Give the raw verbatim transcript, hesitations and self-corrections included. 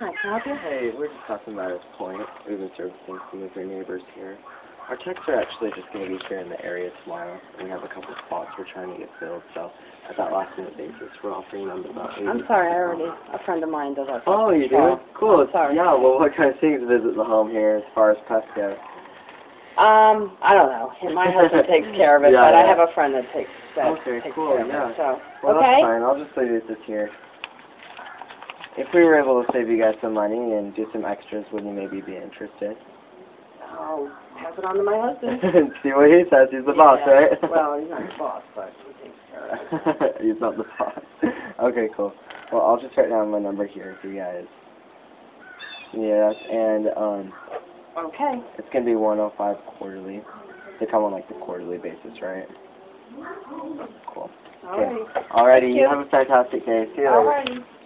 Hi, can I help you? Hey, we're just talking about his point. We've been servicing some of your neighbors here. Our techs are actually just going to be here in the area tomorrow. We have a couple spots we're trying to get filled, so at that last minute basis, we're offering them about eighty. I'm sorry, I already, a friend of mine does that. Oh, you do? So, Cool. I'm sorry. Yeah, well, what kind of things visit the home here as far as pests go? Um, I don't know. My husband takes care of it, Yeah, but yeah. I have a friend that takes, that Okay, takes cool, care of yeah. it, so. Well, Okay? that's fine. I'll just leave this here. If we were able to save you guys some money and do some extras, would you maybe be interested? I'll pass it on to my husband. See what he says. He's the boss, Yeah. right? Well, he's not the boss, but he takes care of it. He's not the boss. Okay, cool. Well, I'll just write down my number here for you guys. Yes, and um, Okay. it's gonna be one oh five quarterly. They come on like the quarterly basis, right? Cool. Alrighty. Alrighty. Thank You you. have a fantastic day. See you later. Alrighty.